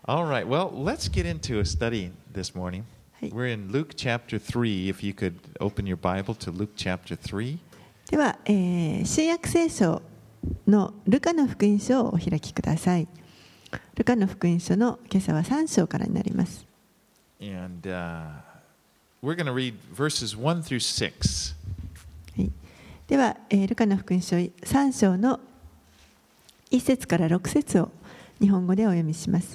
All right, well, let's get into a study this morning. はい、 We're in Luke chapter 3. If you could open your Bible to Luke chapter 3. では、新約聖書のルカの福音書をお開きください。ルカの福音書の今朝は3章からになります。 And we're going to read verses 1 through 6. はい、では、ルカの福音書3章の1節から6節を日本語でお読みします。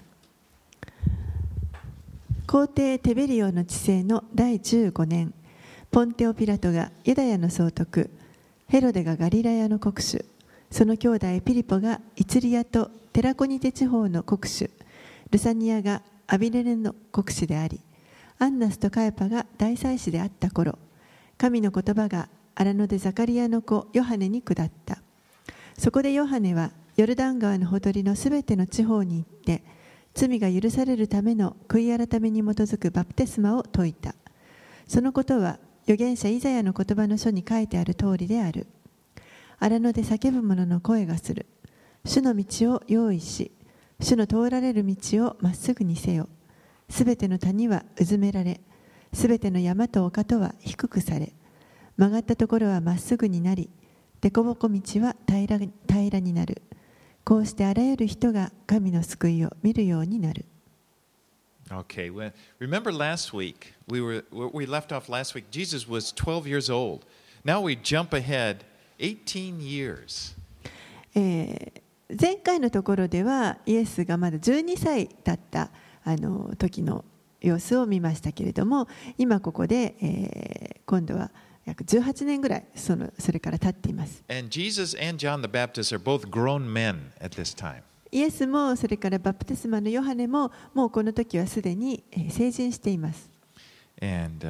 皇帝テベリオの治世の第15年、ポンテオピラトがユダヤの総督、ヘロデがガリラヤの国主、その兄弟ピリポがイツリアとテラコニテ地方の国主、ルサニアがアビレネの国主であり、アンナスとカヤパが大祭司であった頃、神の言葉が荒野でザカリアの子ヨハネに下った。そこでヨハネはヨルダン川のほとりのすべての地方に行って、罪が許されるための悔い改めに基づくバプテスマを説いた。そのことは預言者イザヤの言葉の書に書いてある通りである。荒野で叫ぶ者の声がする。主の道を用意し、主の通られる道をまっすぐにせよ。すべての谷はうずめられ、すべての山と丘とは低くされ、曲がったところはまっすぐになり、凸凹道は平らになる。こうしてあらゆる人が神の救いを見るようになる。 Okay, well, remember last week, we left off last week, Jesus was 12 years old. Now we jump ahead 18 years. 前回のところではイエスがまだ12歳だった時の様子を見ましたけれども、今ここで、今度は約18年ぐらいそれから経っています。 And Jesus and John the Baptist are both grown men at this time. イエスもそれからバプテスマのヨハネももうこの時はすでに成人しています。 And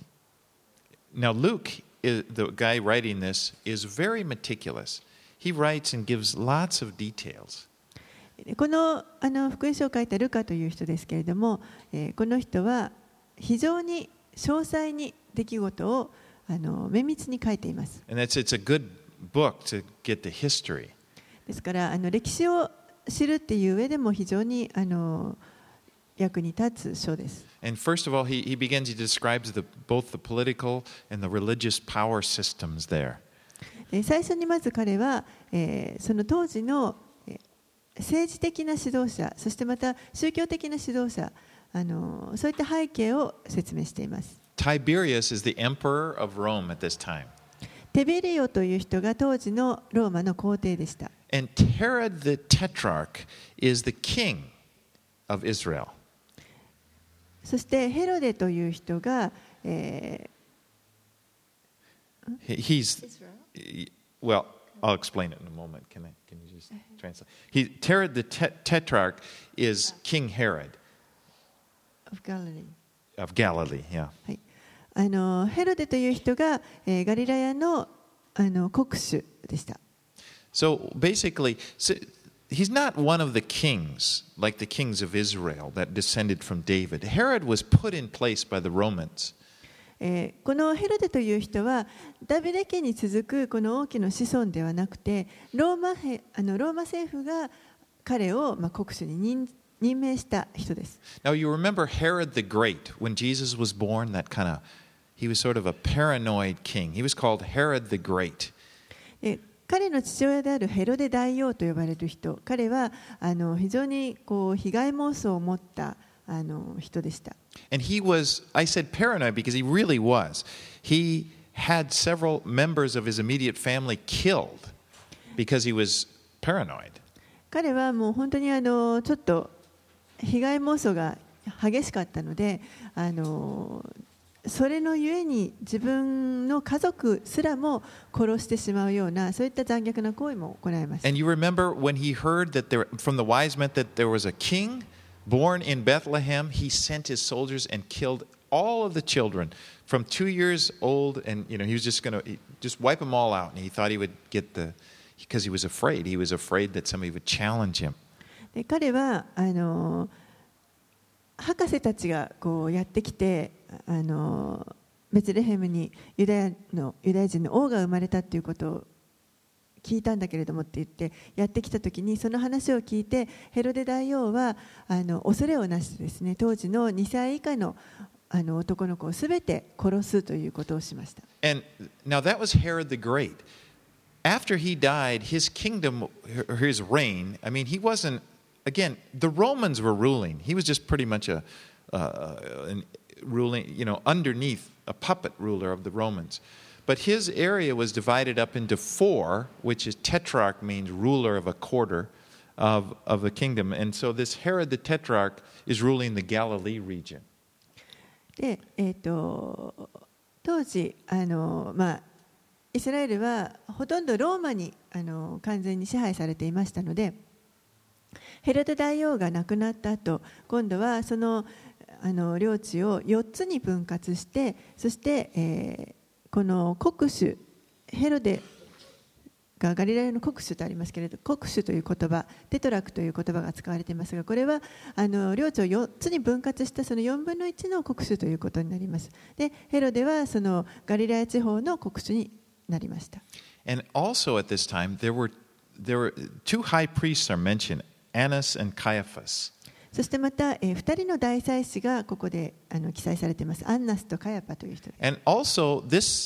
now Luke, the guy writing this, is very meticulous. He writes and gives lots of details. この福音書を書いたルカという人ですけれども、この人は非常に詳細に出来事を綿密に書いています。 And it's a good book to get the history. ですから歴史を知るっていう上でも非常に役に立つ書です。 And first of all, he describes both the political and the religious power systems there. 最初にまず彼は、その当時の政治的な指導者、そしてまた宗教的な指導者、そういった背景を説明しています。 Tiberius is the emperor of Rome at this time. テベリオという人が当時のローマの皇帝でした。 And Herod the Tetrarch is the king of Israel. そしてヘロデという人が、 He's well, I'll explain it in a moment. Can you just translate? Herod the Tetrarch is King Herod of Galilee. Yeah. はい、ヘロデという人が、ガリラヤの、国主でした。 So basically, he's not one of the kings, like the kings of Israel that descended from David. Herod was put in place by the Romans. このヘロデという人はダビデ家に続くこの王家の子孫ではなくて、ローマ政府が彼を、国主に任命した人です。 Now you remember Herod the Great when Jesus was born? He was sort of a paranoid king. He was called Herod the Great. 彼の父親であるヘロデ大王と呼ばれる人、彼は非常に被害妄想を持った人でした。 And he was, I said paranoid because he really was. He had several members of his immediate family killed because he was paranoid. 彼はもう本当にちょっと被害妄想が激しかったので、それのゆえに自分の家族すらも殺してしまうようなそういった残虐な行為も行いました。 And you remember when he heard that from the wise men that there was a king born in Bethlehem, he sent his soldiers and killed all of the children from 2 years old, and he was just going to just wipe them all out, and he thought he would get because he was afraid that somebody would challenge him. で彼は博士たちがやってきてベツレヘムにユダヤ人の王が生まれたということを聞いたんだけれどもって言ってやってきたときに、その話を聞いてヘロデ大王は恐れをなしてですね、当時の2歳以下の男の子をすべて殺すということをしました。 And now that was Herod the Great. After he died, his kingdom, his reign, I mean, he wasn't, again, the Romans were ruling. He was just pretty much an ruling, underneath a puppet ruler of the Romans. But his area was divided up into 4, which is tetrarch means ruler of a quarter of the kingdom. And so this Herod the Tetrarch is ruling the Galilee region. で、当時イスラエルはほとんどローマに完全に支配されていましたので、ヘロデ大王が亡くなった後、今度はその領地を4つに分割して、そして、この国主ヘロデがガリラヤの国主とありますけれど、国主という言葉、テトラクという言葉が使われていますが、これは領地を4つに分割したその4分の1の国主ということになります。で、ヘロデはそのガリラヤ地方の国主になりました。 And also at this time there were 2 high priests are mentioned, Annas and Caiaphas. そしてまた、2人の大祭司がここで記載されています。アンナスとカヤパという人です。 And also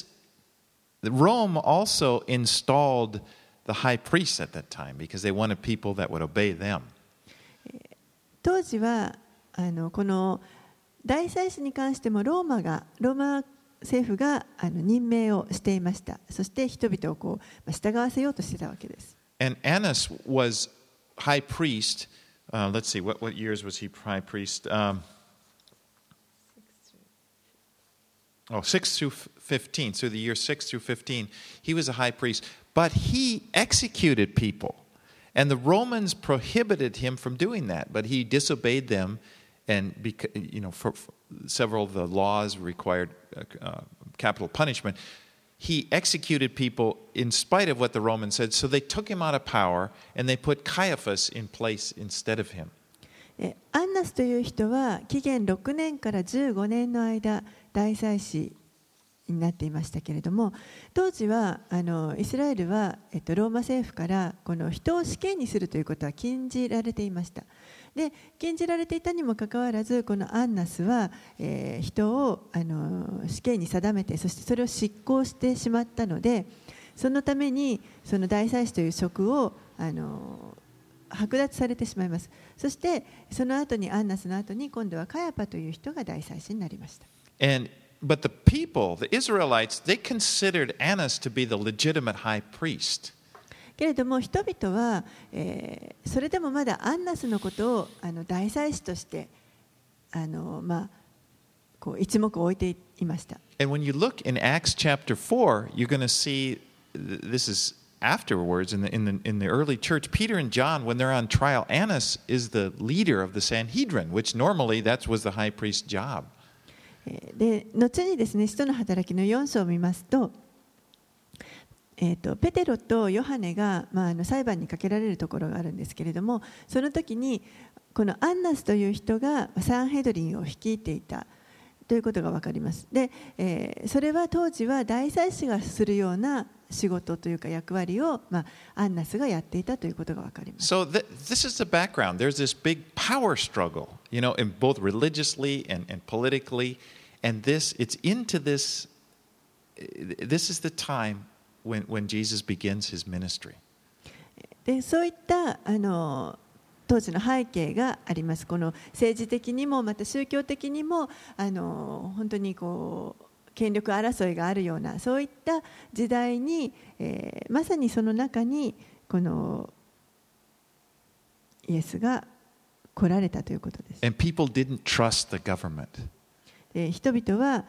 Rome also installed the high priests at that time because they wanted people that would obey them. 当時はこの大祭司に関してもローマ政府が任命をしていました。そして人々を従わせようとしていたわけです。 And Annas was high priest. Let's see, what years was he high priest? 6 through 15. So the year 6 through 15, he was a high priest. But he executed people. And the Romans prohibited him from doing that. But he disobeyed them. And for several of the laws required capital punishment. He executed people in spite of what the Romans said. So they took him out of power and they put Caiaphas in place instead of him. アンナスという人は紀元6年から15年の間大祭司になっていましたけれども、当時はイスラエルは、ローマ政府からこの人を死刑にするということは禁じられていました。で、禁じられていたにもかかわらず、このアンナスは、人を死刑に定めて、そしてそれを執行してしまったので、そのためにその大祭司という職を剥奪されてしまいます。そしてその後にアンナスの後に今度はカヤパという人が大祭司になりました。 But the people, the Israelites, they considered Annas to be the legitimate high priest. けれども人々は、それでもまだアンナスのことを大祭司として一目置いていました。 And when you look in Acts chapter 4, you're going to see this is afterwards in the early church, Peter and John, when they're on trial, Annas is the leader of the Sanhedrin, which normally that was the high priest's job. で、後にですね、使徒の働きの4章を見ますと、ペテロとヨハネが、裁判にかけられるところがあるんですけれども、その時にこのアンナスという人がサンヘドリンを率いていたということが分かります。で、それは当時は大祭司がするような仕事というか役割を、アンナスがやっていたということが分かります。 So this is the background. There's this big power struggle, in both religiously and politically, and it's into this. This is the time when Jesus begins his ministry. で、そういった当時の背景があります。この政治的にもまた宗教的にも本当に権力争いがあるようなそういった時代に、まさにその中にこのイエスが来られたということです。 And people didn't trust the government. 人々は、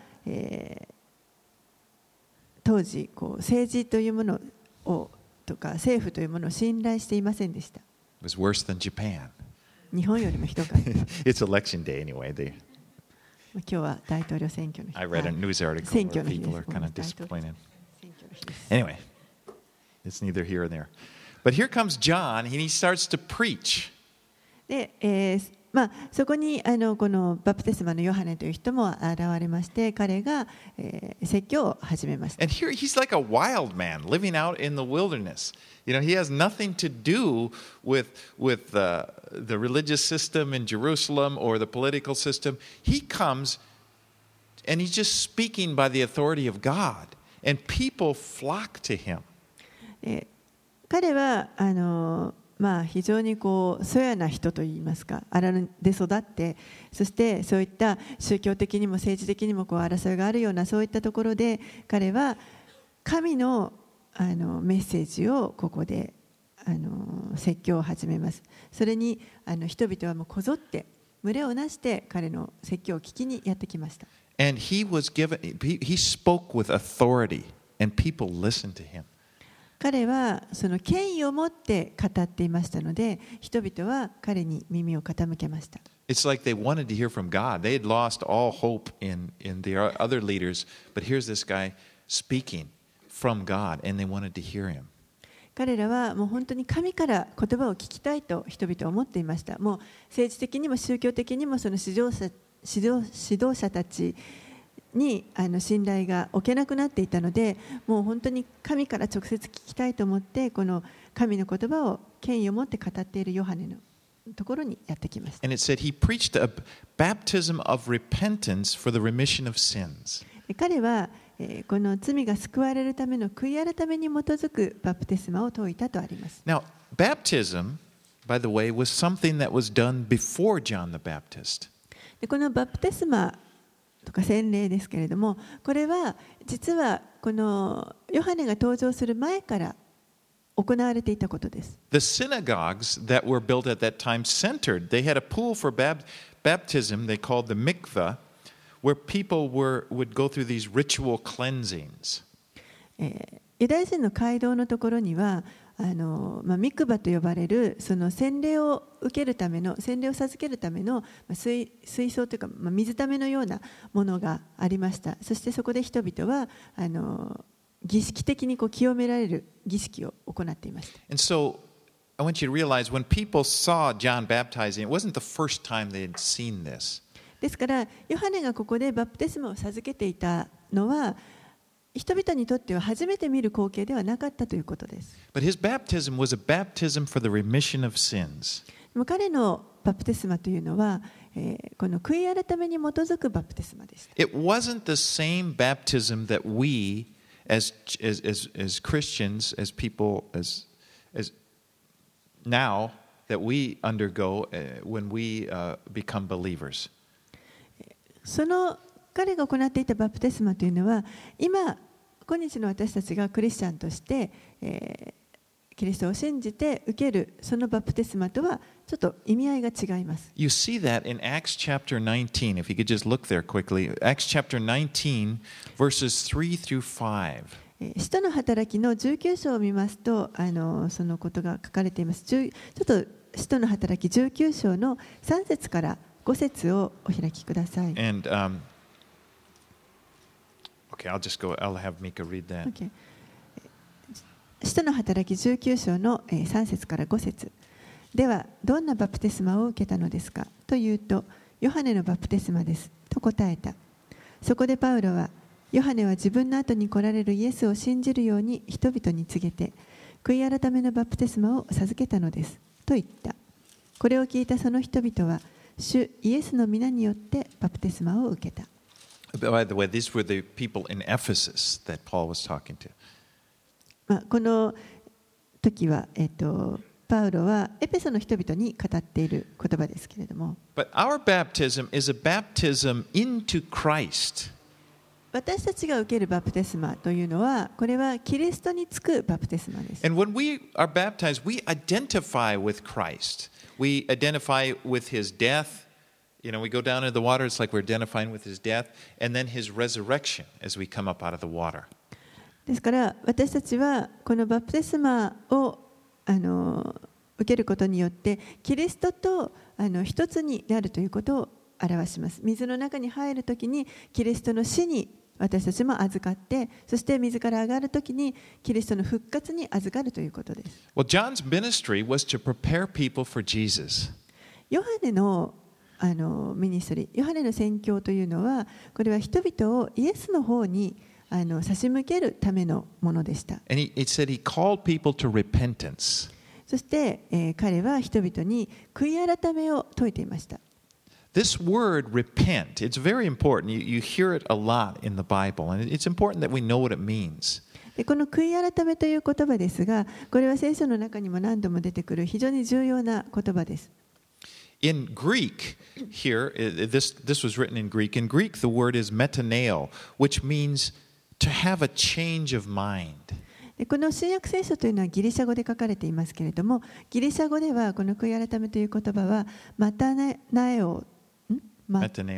当時政治というものをとか政府というものを信頼していませんでした。 It was worse than Japan. 日本よりもひどかった。 It's election day anyway. 今日は大統領選挙の日。 I read a news article where people are kind of disappointed. Anyway, it's neither here or there. But here comes John, and he starts to preach. で、 そこにこのバプテスマのヨハネという人も現れまして、彼が、説教を始めました。 And here he's like a wild man living out in the wilderness. You know, he has nothing to do with the religious system in Jerusalem or the political system. He comes and he's just speaking by the authority of God, and people flock to him. 彼は非常にそやな人といいますか、荒野で育って、そしてそういった宗教的にも政治的にも争いがあるようなそういったところで、彼は神のメッセージをここで説教を始めます。それに人々はもうこぞって群れをなして彼の説教を聞きにやってきました。 And he spoke with authority, and people listened to him. 彼はその権威を持って語っていましたので、人々は彼に耳を傾けました。 It's like they wanted to hear from God. They had lost all hope in their other leaders, but here's this guy speaking from God, and they wanted to hear him. 彼らはもう本当に神から言葉を聞きたいと人々は思っていました。もう政治的にも宗教的にもその指導者たちに信頼が置けなくなっていたので、もう本当に神から直接聞きたいと思って、この神の言葉を権威を持って語っているヨハネのところにやってきました。 And it said he preached a baptism of repentance for the remission of sins. 彼はこの罪が救われるための悔い改めに基づくバプテスマを説いたとあります。 Now, baptism, by the way, was something that was done before John the Baptist. このバプテスマとか洗礼ですけれども、これは実はこのヨハネが登場する前から行われていたことです。 The synagogues that were built at that time centered. They had a pool for baptism they called the mikvah, where people would go through these ritual cleansings. ユダヤ人の街道のところにはミクバと呼ばれるその洗礼を受けるための、洗礼を授けるための水槽というか水ためのようなものがありました。そしてそこで人々は儀式的に清められる儀式を行っていました。 And so I want you to realize when people saw John baptizing, it wasn't the first time they had seen this. ですからヨハネがここでバプテスマを授けていたのは、人々にとっては初めて見る光景ではなかったということです。 But his baptism was a baptism for the remission of sins. でも彼のバプテスマというのは、この悔い改めに基づくバプテスマでした。 It wasn't the same baptism that we as Christians, as people, as now that we undergo when we become believers. その彼が行っていたバプテスマというのは、今日の私たちがクリスチャンとして、キリストを信じて受けるそのバプテスマとはちょっと意味合いが違います。 You see that in Acts chapter 19. If you could just look there quickly. Acts chapter 19, verses 3 through 5. 使徒の働きの19章を見ますと、そのことが書かれています。ちょっと使徒の働き19章の3節から5節をお開きください。 And okay, I'll have Mika read that. Okay. 使徒の働き19章の3節から5節では、どんなバプテスマを受けたのですかというと、ヨハネのバプテスマですと答えた。そこでパウロは、ヨハネは自分の後に来られるイエスを信じるように人々に告げて、悔い改めのバプテスマを授けたのですと言った。これを聞いたその人々は、主イエスの皆によってバプテスマを受けた。 By the way, these were the people in Ephesus that Paul was talking to. この時は、パウロはエペソの人々に語っている言葉ですけれども。 But our baptism is a baptism into Christ. 私たちが受けるバプテスマというのは、これはキリストにつくバプテスマです。 And when we are baptized, we identify with Christ. We identify with his death. You know, we go down into the water, it's like we're identifying with his death, and then his resurrection as we come up out of the water. ですから私たちはこのバプテスマを受けることによってキリストと一つになるということを表します。水の中に入るときにキリストの死に私たちも預かって、そして水から上がるときにキリストの復活に預かるということです。 Well, John's ministry was to prepare people for Jesus. ヨハネのミニストリー、ヨハネの宣教というのは、これは人々をイエスの方に差し向けるためのものでした。 And it said he called people to repentance. そして、彼は人々に悔い改めを説いていました。 This word repent, it's very important. You hear it a lot in the Bible, and it's important that we know what it means. でこの悔い改めという言葉ですが、これは聖書の中にも何度も出てくる非常に重要な言葉です。 In Greek, here, this was written in Greek. In Greek, the word is metaneo, which means to have a change of mind. でこの新約聖書というのはギリシャ語で書かれていますけれども、ギリシャ語ではこの悔い改めという言葉はマタネエオ、メタ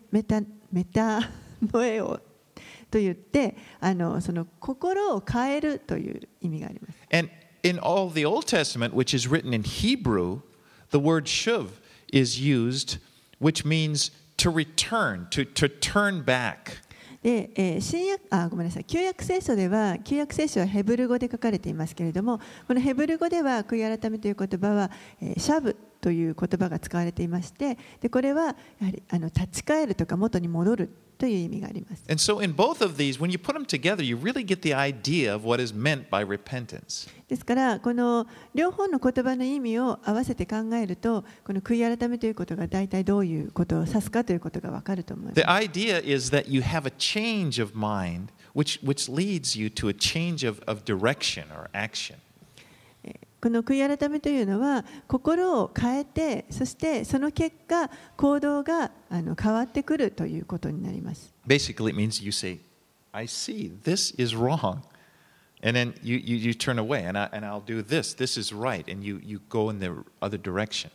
ノエオと言って、その心を変えるという意味があります。 And in all the Old Testament, which is written in Hebrew, the word shuv is used, which means to return, to turn back. で、ごめんなさい、旧約聖書はヘブル語で書かれていますけれども、このヘブル語では悔い改めという言葉は、シャブという言葉が使われていまして、でこれはやはり立ち返るとか元に戻るという意味があります。 And so in both of these, when you put them together, you really get the idea of what is meant by repentance. ですからこの両方の言葉の意味を合わせて考えると、この悔い改めということが大体どういうことを指すかということが分かると思います。 The idea is that you have a change of mind, which leads you to a change of direction or action. この悔い改めというのは心を変えて、そしてその結果行動が変わってくるということになります。 Basically, it means you say, I see, this is wrong. And then you turn away, and I'll do this. This is right. And you go in the other direction.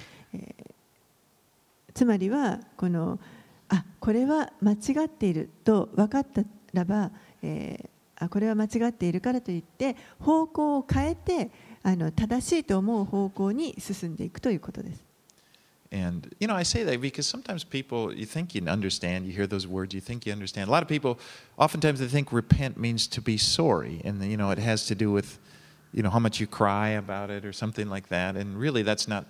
つまりはこれは間違っていると分かったらば、これは間違っているからといって方向を変えて正しいと思う方向に進んでいくということです。 And, I say that because sometimes people, you think you understand, you hear those words, you think you understand. A lot of people, oftentimes they think repent means to be sorry. And, it has to do with, how much you cry about it or something like that. And really, that's not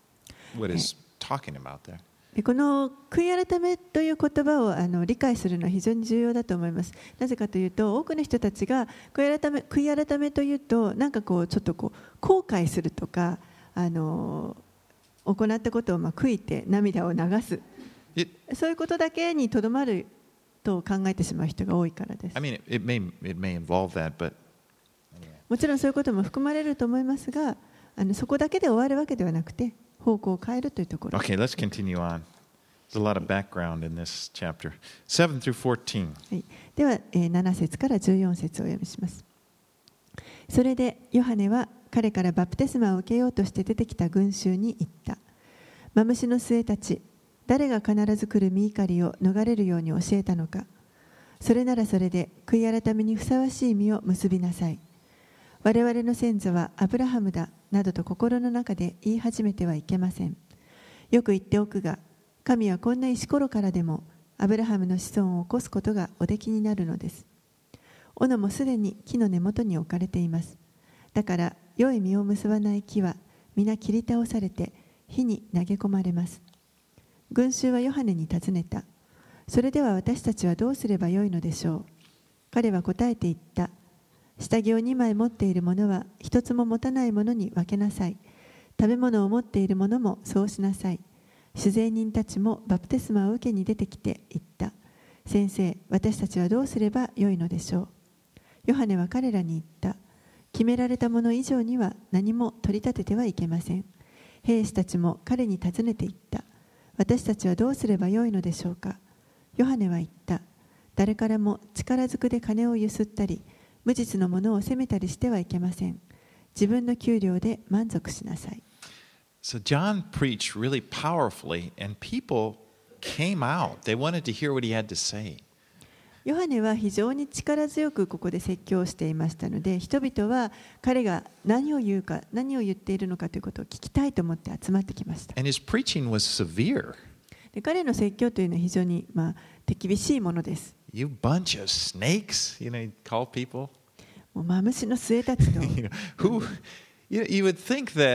what it's talking about there. この悔い改めという言葉を理解するのは非常に重要だと思います。なぜかというと、多くの人たちが悔い改めというと、ちょっと後悔するとか、行ったことを悔いて涙を流す、そういうことだけにとどまると考えてしまう人が多いからです。 I mean, it may involve that, but もちろんそういうことも含まれると思いますが、そこだけで終わるわけではなくて、方向を変えるというところ。 Okay, let's continue on. There's a lot of background in this chapter. 7 through 14. はい、では、7節から14節をお読みします。それでヨハネは彼からバプテスマを受けようとして出てきた群衆に言った。マムシの末たち、誰が必ず来る御怒りを逃れるように教えたのか。それならそれで悔い改めにふさわしい実を結びなさい。我々の先祖はアブラハムだなどと心の中で言い始めてはいけません。よく言っておくが、神はこんな石ころからでもアブラハムの子孫を起こすことがおできになるのです。斧もすでに木の根元に置かれています。だから良い実を結ばない木は皆切り倒されて火に投げ込まれます。群衆はヨハネに尋ねた。それでは私たちはどうすればよいのでしょう。彼は答えて言った。下着を2枚持っている者は一つも持たない者に分けなさい。食べ物を持っている者もそうしなさい。主税人たちもバプテスマを受けに出てきて言った。先生、私たちはどうすればよいのでしょう。ヨハネは彼らに言った。決められたもの以上には何も取り立ててはいけません。兵士たちも彼に尋ねて言った。私たちはどうすればよいのでしょうか。ヨハネは言った。誰からも力ずくで金をゆすったり、無実のものを責めたりしてはいけません。自分の給料で満足しなさい。 So John preached really powerfully, and people came out. They wanted to hear what he had to say. ヨハネは非常に力強くここで説教していましたので、人々は彼が何を言うか、何を言っているのかということを聞きたいと思って集まってきました。 And his preaching was severe. で彼の説教というのは非常に手厳しいものです。 You bunch of snakes, he'd call people. もうマムシの末たちと。 You would think that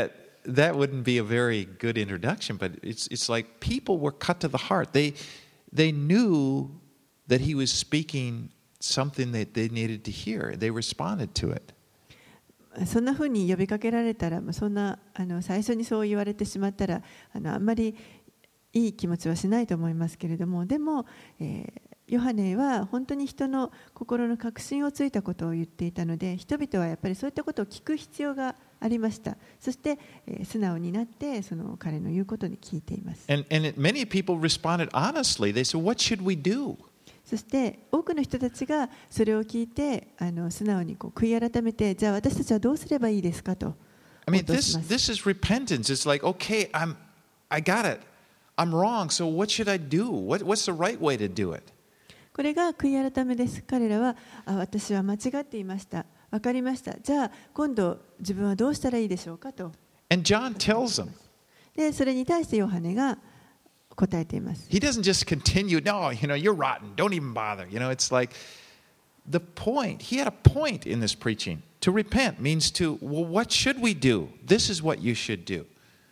that wouldn't be a very good introduction, but it's like people were cut to the heart. They knew that he was speaking something that they needed to hear. They responded to it. そんなふうに呼びかけられたら、そんな最初にそう言われてしまったらあんまりいい気持ちはしないと思いますけれども、でも、ヨハネは本当に人の心の確信をついたことを言っていたので、人々はやっぱりそういったことを聞く必要がありました。そして、素直になってその彼の言うことに聞いています。 And many people responded honestly. They said, "What should we do?" そして多くの人たちがそれを聞いて素直に悔い改めて、じゃあ私たちはどうすればいいですかと。 I mean, this is repentance. It's like, okay, I got it. I'm wrong. So what should I do? What's the right way to do it? これが悔い改めです。彼らは私は間違っていました。わかりました。じゃあ今度自分はどうしたらいいでしょうかと。 And John tells them. でそれに対してヨハネが答えています。 He doesn't just continue, no, you're rotten, don't even bother. It's like the point, he had a point in this preaching. To repent means to, well, what should we do? This is what you should do.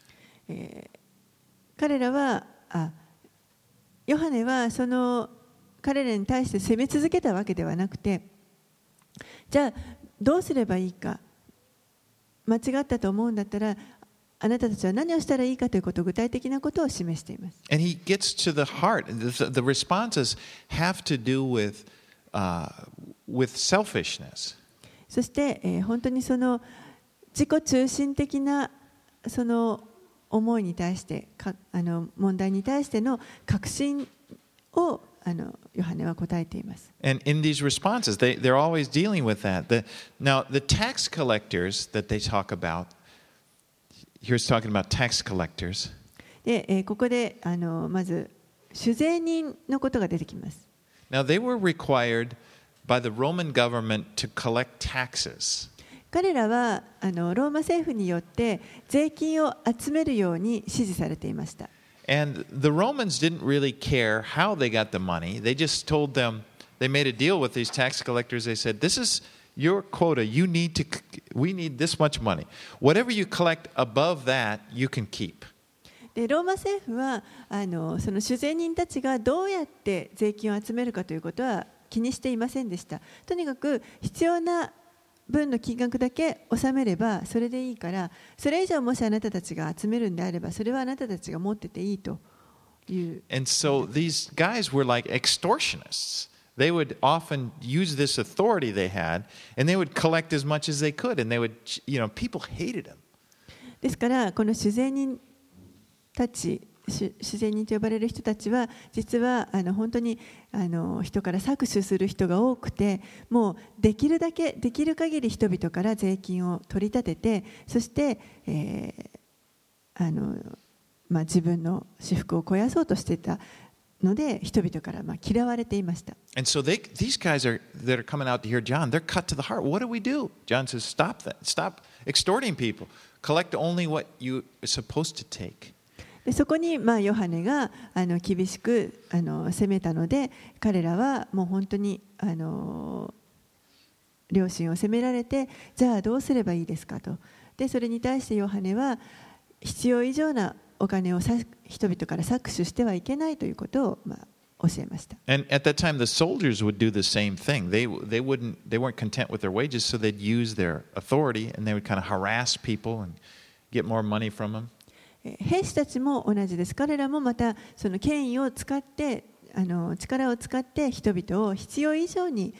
彼らは、ヨハネはその彼らに対して責め続けたわけではなくて、じゃあどうすればいいか、間違ったと思うんだったら、あなたたちは何をしたらいいかということを具体的なことを示しています。 And he gets to the heart. The responses have to do with selfishness. そして、本当にその自己中心的なその思いに対して問題に対しての確信をヨハネは答えています。 And in these responses, they're always dealing with that. Now, the tax collectors that they talk about, here's talking about tax collectors. で、ここでまず酒税人のことが出てきます。 Now, they were required by the Roman government to collect taxes. 彼らはローマ政府によって税金を集めるように指示されていました。 And the Romans didn't really care how they got the money. They just told them, they made a deal with these tax collectors. They said, this is your quota. We need this much money. Whatever you collect above that, you can keep. でローマ政府はその酒税人たちがどうやって税金を集めるかということは気にしていませんでした。とにかく必要な分の金額だけ納めればそれでいいから、それ以上もしあなたたちが集めるんであればそれはあなたたちが持ってていいという。 And so these guys were like extortionists. They would often use this authority they had, and they would collect as much as they could, and they would, people hated them. ですからこの酒税人たち、酒税人と呼ばれる人たちは実は本当に人から搾取する人が多くて、もうできるだけできる限り人々から税金を取り立てて、そして、自分の私腹を肥やそうとしていたので人々から嫌われていました。 And so these guys that are coming out to hear John, they're cut to the heart. What do we do? John says, stop that. Stop extorting people. Collect only what you are supposed to take. でそこにヨハネが厳しく責めたので、彼らはもう本当に良心を責められて、じゃあどうすればいいですかと。でそれに対してヨハネは必要以上なお金を人々から搾取してはいけないということを教えました。 And at that time, the soldiers would do the same thing. They weren't content with their wages, so they'd use their authority and they would kind of harass people and get more money from them. 兵士たちも同じです。彼らもまたその権威を使って力を使って人々を必要以上に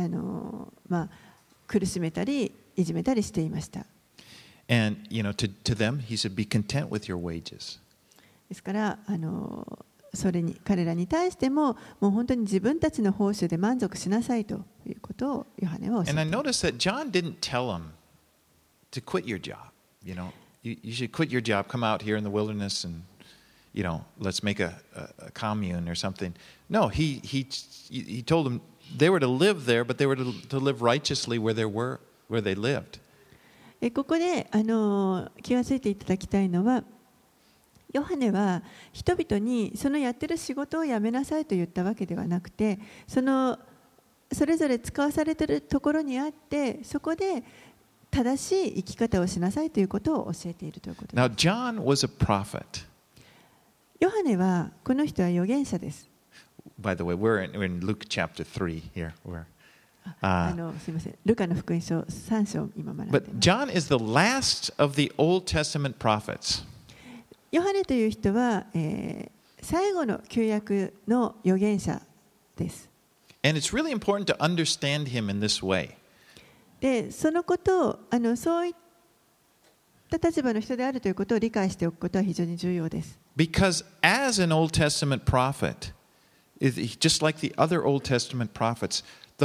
苦しめたりいじめたりしていました。 And to them, he said, "Be content with your wages." ですからそれに彼らに対してももう本当に自分たちの報酬で満足しなさいということをヨハネは教えています。 And I noticed that John didn't tell them to quit your job. You should quit your job, come out here in the wilderness, and let's make a commune or something. No, he told them they were to live there, but they were to live righteously where they lived. ここで気がついていただきたいのは、ヨハネは人々にそのやってる仕事をやめなさいと言ったわけではなくて、それぞれ使わされているところにあって、そこで正しい生き方をしなさいということを教えているということです。 Now, John was a prophet. ヨハネはこの人は預言者です。 By the way, we're in Luke chapter 3 here. すみません。ルカの福音書3章今学んでい But ます。 John is the last of the Old Testament prophets. ヨハネという人は、最後の旧約の預言者です。 And it's really important to understand him in this way. で、そのことをそういった立場の人であるということを理解しておくことは非常に重要です。 Because as an Old Testament prophet, just like the other Old Testament prophets,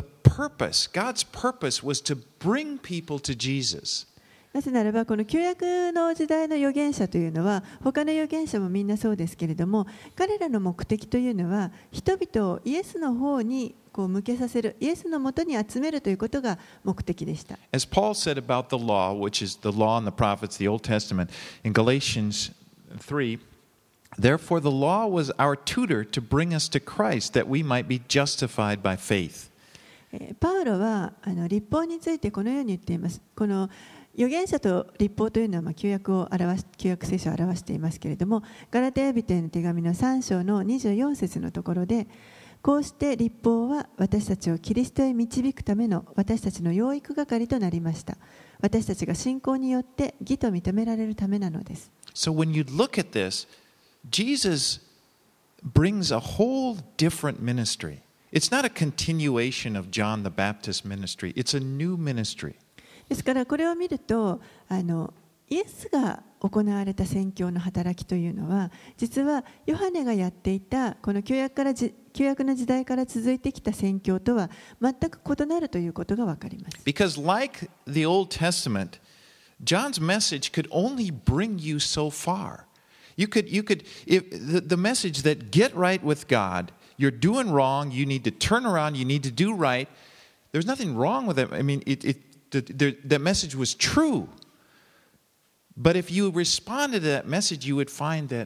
God's purpose was to bring people to Jesus. なぜならばこの旧約の時代の預言者というのは他の預言者もみんなそうですけれども、彼らの目的というのは人々をイエスの方に向けさせる、イエスのもとに集めるということが目的でした。 As Paul said about the law, which is the law and the prophets, the Old Testament, in Galatians 3, therefore the law was our tutor to bring us to Christ, that we might be justified by faith. パウロは律法についてこのように言っています。この預言者と律法というのは旧約聖書を表していますけれども、ガラテヤ人への手紙の3章の24節のところで、こうして律法は私たちをキリストへ導くための私たちの養育係となりました。私たちが信仰によって義と認められるためなのです。 So when you look at this, Jesus brings a whole different ministry. It's not a continuation of John the Baptist ministry. It's a new ministry. ですからこれを見るとイエスが行われた宣教の働きというのは実はヨハネがやっていたこの旧約の時代から続いてきた宣教とは全く異なるということが分かります。 Because like the Old Testament, John's message could only bring you so far. You could if the message that get right with God, you're doing wrong, you need to turn around, you need to do right. There's nothing wrong with it. I mean, that message was true. But if you responded to that message, you would find that,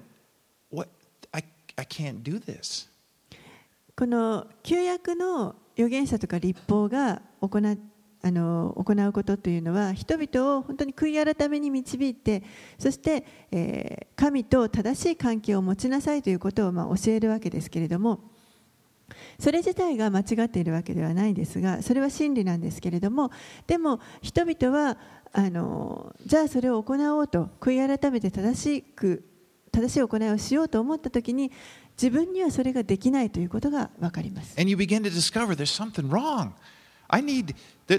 I can't do this. この旧約の預言者とか律法が行うことというのは人々を本当に悔い改めに導いて、そして、神と正しい関係を持ちなさいということを教えるわけですけれども、それ自体が間違っているわけではないですが、それは真理なんですけれども、でも人々はじゃあそれを行おうと悔い改めて正しい行いをしようと思ったときに自分にはそれができないということが分かります。 And you begin to discover there's something wrong. I need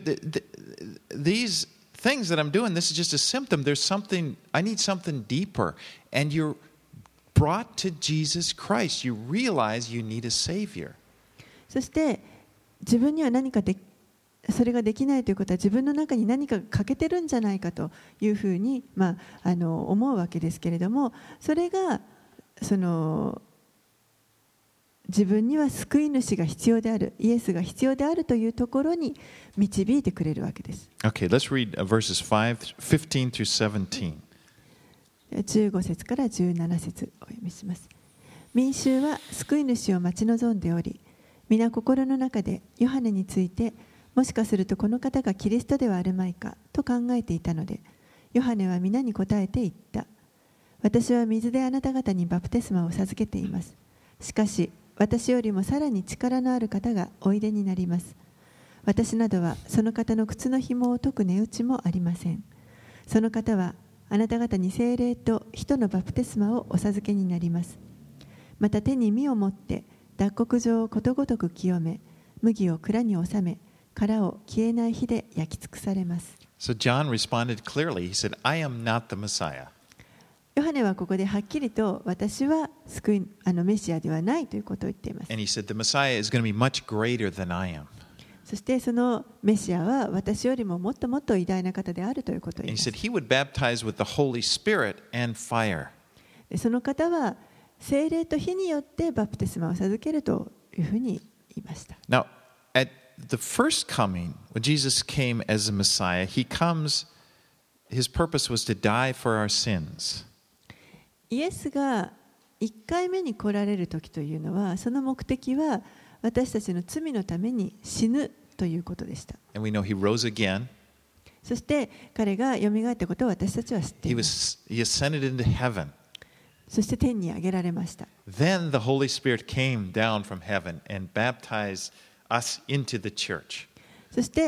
these things that I'm doing. This is just a symptom. I need something deeper. And you're brought to Jesus Christ. You realize you need a Savior. そして自分にはそれができないということは自分の中に何かが欠けてるんじゃないかというふうに、思うわけですけれども、それが自分には救い主が必要である、イエスが必要であるというところに導いてくれるわけです。 Okay, let's read verses 15 through 17. 15節から17節お読みします。民衆は救い主を待ち望んでおり、皆心の中でヨハネについてもしかするとこの方がキリストではあるまいかと考えていたので、ヨハネは皆に答えて言った。私は水であなた方にバプテスマを授けています。しかし私よりもさらに力のある方がおいでになります。私などはその方の靴の紐を解く値打ちもありません。その方はあなた方に聖霊と火とのバプテスマをお授けになります。また手に実を持って脱穀場をことごとく清め、麦を蔵に収め、殻を消えない火で焼き尽くされます。 So John responded clearly. He said, I am not the Messiah. ヨハネはここではっきりと私はメシアではないということを言っています。 And he said, the Messiah is going to be much greater than I am. そしてそのメシアは私よりももっともっと偉大な方であるということを言い And ま he す。 said he would baptize with the Holy Spirit and fire. その方は聖霊と火によってバプテスマを授けるというふうに言いました。 Now, at the first coming, when Jesus came as a Messiah, his purpose was to die for our sins. イエスが1回目に来られる時というのは、その目的は私たちの罪のために死ぬということでした。 And we know he rose again. そして彼がよみがえったことを私たちは知っています。 He ascended into heaven. そして天に上げられました。 Then the Holy Spirit came down from heaven and baptized us into the church. そして、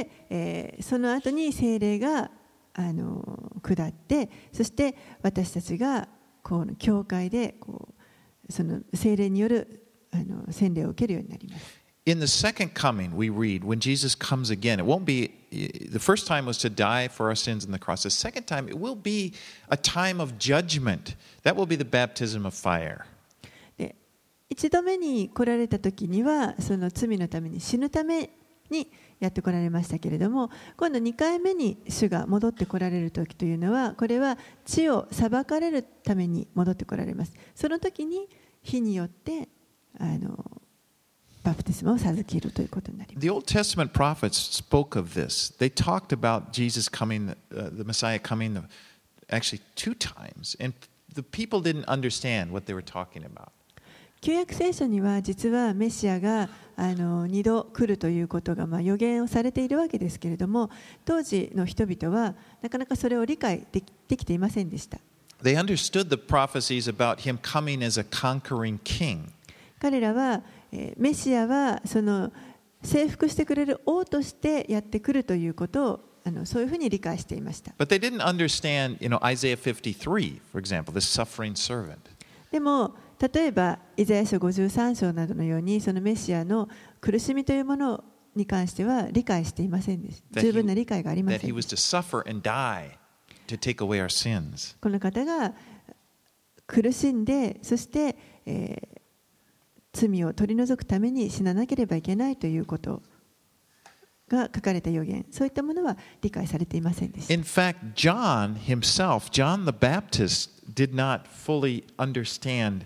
その後に聖霊が下って、そして私たちがこう教会でその聖霊による洗礼を受けるようになります。 In the second coming, we read, when Jesus comes again, it won't be, the first time was to die for our sins on the cross. The second time, it will be a time of judgment. That will be the baptism of fire. で、一度目に来られた時には、その罪のために死ぬためにやって来られましたけれども、今度2回目に主が戻って来られる時というのは、これは地を裁かれるために戻って来られます。その時に火によってバプテスマを授けるということになります。 The Old Testament prophets spoke of this. They talked about Jesus coming, the Messiah coming actually 2 times, and the people didn't understand what they were talking about. 旧約聖書には実はメシアが2度来るということが予言をされているわけですけれども、当時の人々はなかなかそれを理解できていませんでした。 They understood the prophecies about him coming as a conquering king. 彼らはメシアはその征服してくれる王としてやってくるということをそういうふうに理解していました。 But they didn't understand, Isaiah 53, for example, the suffering servant. でも例えばイザヤ書53章などのようにそのメシアの苦しみというものに関しては理解していませんでした。十分な理解がありませんでした。 That he was to suffer and die to take away our sins. この方が苦しんで、そして、罪を取り除くために死ななければいけないということが書かれた預言、そういったものは理解されていませんでした。 In fact, John himself, John the Baptist, did not fully understand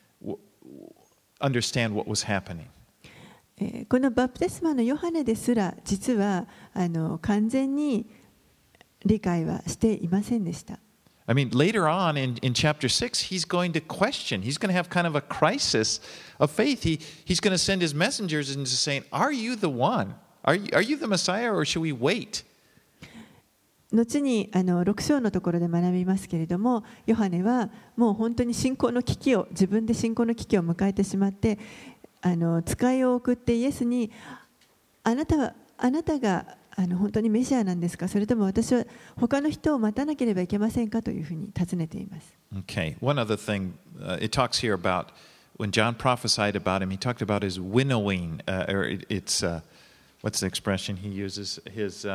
what was happening. このバプテスマのヨハネですら実は完全に理解はしていませんでした。 I mean, later on in chapter 6, he's going to question. He's going to have kind of a crisis of faith. He's going to send his messengers and just saying, "Are you the one? Are you the Messiah, or should we wait?" 後に6章のところで学びますけれども、ヨハネはもう本当に自分で信仰の危機を迎えてしまって、使いを送ってイエスに、あなたが本当にメシアなんですか、それとも私は他の人を待たなければいけませんかというふうに尋ねています。 Okay, one other thing, it talks here about when John prophesied about him, he talked about his winnowing, or it's, what's the expression he uses? His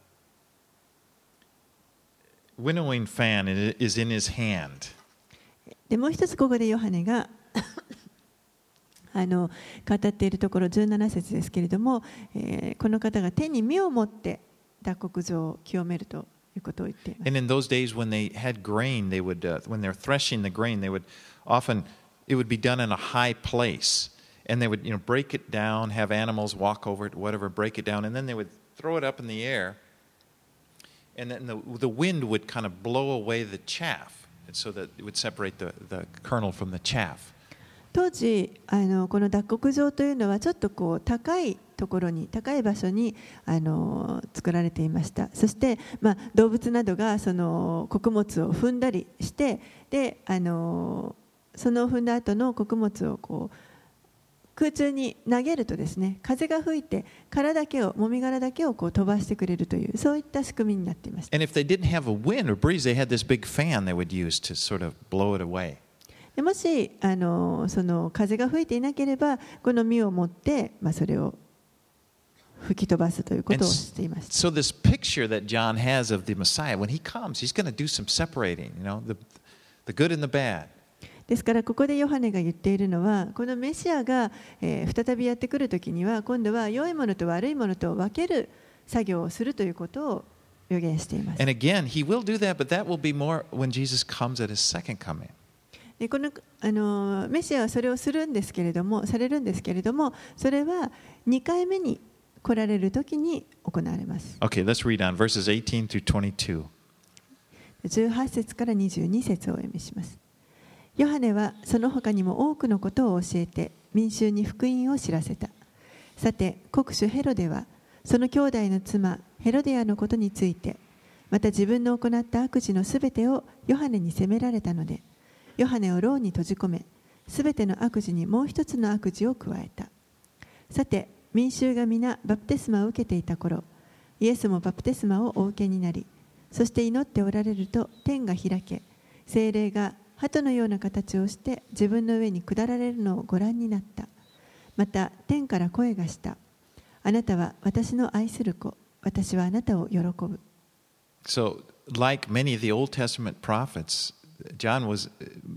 winnowing fan is in his hand. でもう一つここでヨハネが語っているところ17節ですけれども、この方が手に実を持って脱穀場を清めるということを言っています。 And in those days when they had grain, they would, when they're threshing the grain, they would often, it would be done in a high place. And they would, break it down, have animals walk over it, whatever, break it down, and then they would throw it up in the air. And then the wind would kind of blow away the chaff, so that it would separate the kernel from the chaff. 当時この脱穀場というのはちょっと高いところに、高い場所に作られていました。そして、動物などがその穀物を踏んだりして、でその踏んだ後の穀物を空中に投げるとですね、風が吹いてもみ殻だけを飛ばしてくれるという、そういった仕組みになっていました。 And if they didn't have a wind or breeze, they had this big fan they would use to sort of blow it away. でもしその風が吹いていなければ、この実を持って、それを吹き飛ばすということをしていました。 So this picture that John has of the Messiah, when he comes, he's going to do some separating, the good and the bad. ですからここでヨハネが言っているのは、このメシアが再びやってくるときには、今度は良いものと悪いものと分ける作業をするということを予言しています。 And again, he will do that, but that will be more when Jesus comes at his second coming. でこのメシアはそれをされるんですけれども、それは2回目に来られるときに行われます。 Okay, let's read on verses 18 through 22. 18節から22節をお読みします。ヨハネはその他にも多くのことを教えて民衆に福音を知らせた。さて、国主ヘロデはその兄弟の妻ヘロデアのことについて、 また自分の行った悪事のすべてをヨハネに責められたので、ヨハネを牢に閉じ込め、すべての悪事にもう一つの悪事を加えた。さて、民衆が皆バプテスマを受けていた頃、イエスもバプテスマをお受けになり、そして祈っておられると天が開け、聖霊が鳩のような形をして自分の上に下られるのをご覧になった。また天から声がした。あなたは私の愛する子、私はあなたを喜ぶ。 So, like many of the Old Testament prophets, John was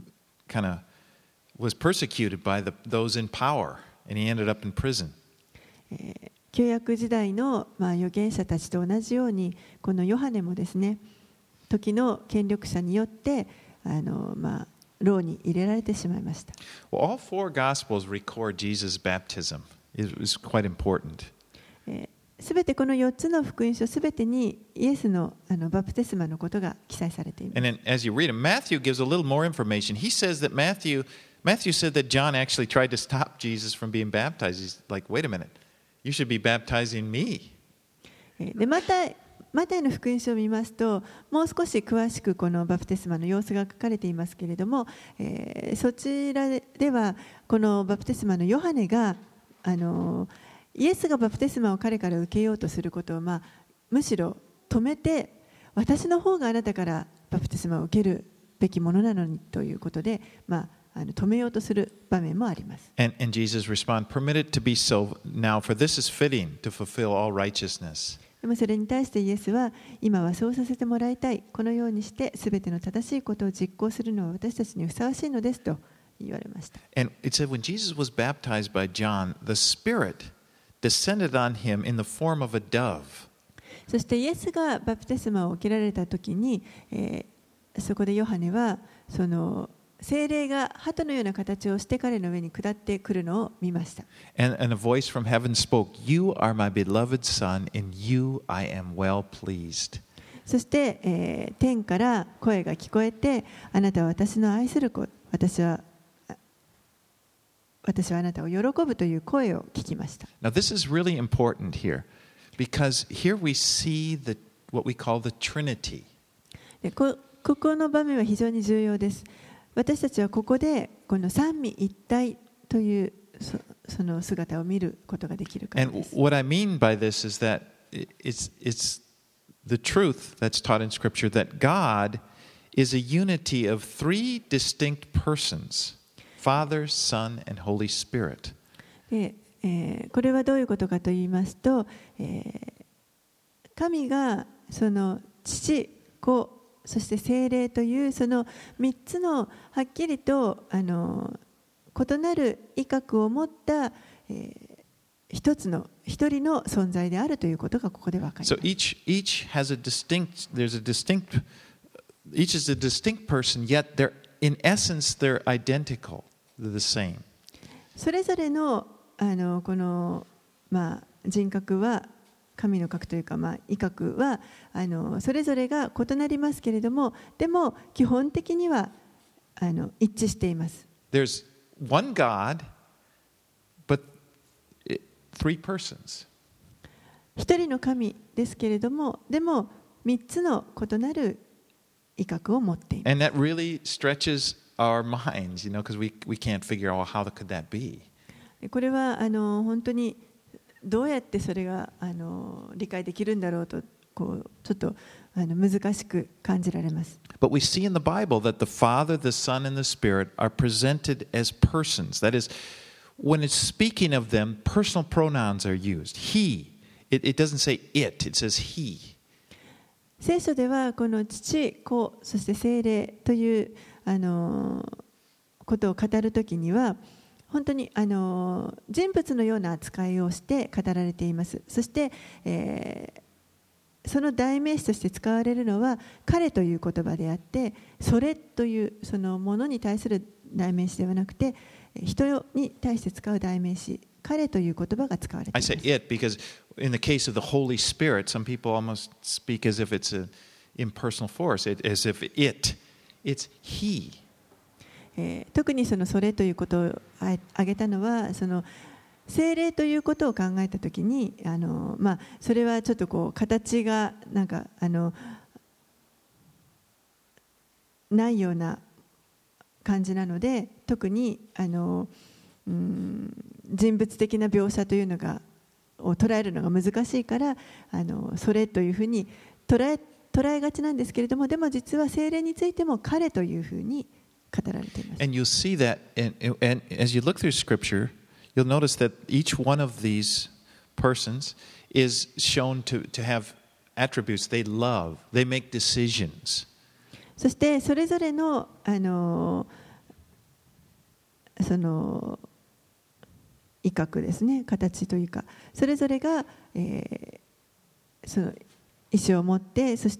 persecuted by those in power, and he ended up in prison. 旧約時代の預言者たちと同じように、このヨハネもですね、時の権力者によって牢に入れられてしまいました。 Well, all four Gospels record Jesus' baptism. It was quite important. すべてこの4つの福音書すべてにイエスのバプテスマのことが記載されています。 And then, as you read it, Matthew gives a little more information. He says that Matthew said that John actually tried to stop Jesus from being baptized. He's like, wait a minute, you should be baptizing me. でマタイの福音書を見ますと、もう少し詳しくこのバプテスマの様子が書かれていますけれども、そちらではこのバプテスマのヨハネがイエスがバプテスマを彼から受けようとすることを、むしろ止めて、私の方があなたからバプテスマを受けるべきものなのにということで、止めようとする場面もあります。 And Jesus responded, "Permit it to be so now, for this is fitting to fulfill all righteousness." でもそれに対してイエスは、今はそうさせてもらいたい。このようにしてすべての正しいことを実行するのは私たちにふさわしいのですと言われました。 And it said when Jesus was baptized by John, the Spirit descended on him in the form of a dove. そしてイエスがバプテスマを受けられたときに、そこでヨハネはその聖霊が鳩のような形をして彼の上に下ってくるのを見ました。 And a voice from heaven spoke, "You are my beloved Son, in you I am well pleased." そして、天から声が聞こえて、あなたは私の愛する子、私はあなたを喜ぶという声を聞きました。 Now this is really important here, because here we see what we call the Trinity. でここの場面は非常に重要です。私たちはここでこの三位一体というその姿を見ることができるからです。 And what I mean by this is that it's the truth that's taught in Scripture that God is a unity of three distinct persons, Father, Son, and Holy Spirit. でこれはどういうことかと言いますと、神がその父、子、そして聖霊というその3つのはっきりと異なる威嚇を持った一人の存在であるということがここで分かります。 So each is a distinct person, yet in essence they're identical, they're the same. それぞれのこの人格は神の格というか威嚇はそれぞれが異なりますけれども、でも基本的には一致しています。 There's one God, but three persons. 一人の神ですけれども、でも三つの異なる威嚇を持っています。 And that really stretches our minds, because we can't figure out how could that be. これは本当にどうやってそれが理解できるんだろうとちょっと難しく感じられます。 But we see in the Bible that the Father, the Son, and the Spirit are presented as persons. That is, when it's speaking of them, personal pronouns are used. He. It doesn't say it, it says he. 聖書ではこの父、子、そして聖霊ということを語るときには、本当に人物のような扱いをして語られています。そして、その代名詞として使われるのは彼という言葉であって、それというそのものに対する代名詞ではなくて、人に対して使う代名詞、彼という言葉が使われています。 I say it because in the case of the Holy Spirit, some people almost speak as if it's an impersonal force, as if it's he. 特にそれということを挙げたのは、その聖霊ということを考えたときに、それはちょっと形がなんかないような感じなので、特に人物的な描写というのを捉えるのが難しいから、それというふうに捉えがちなんですけれども、でも実は聖霊についても彼というふうに語られています。 And you'll see that, and as you look through Scripture, you'll notice that each one of these persons is shown to have attributes they love, they make decisions. そしてそれぞれのその威嚇ですね、形というか、それぞれが、その意思を持って、そして、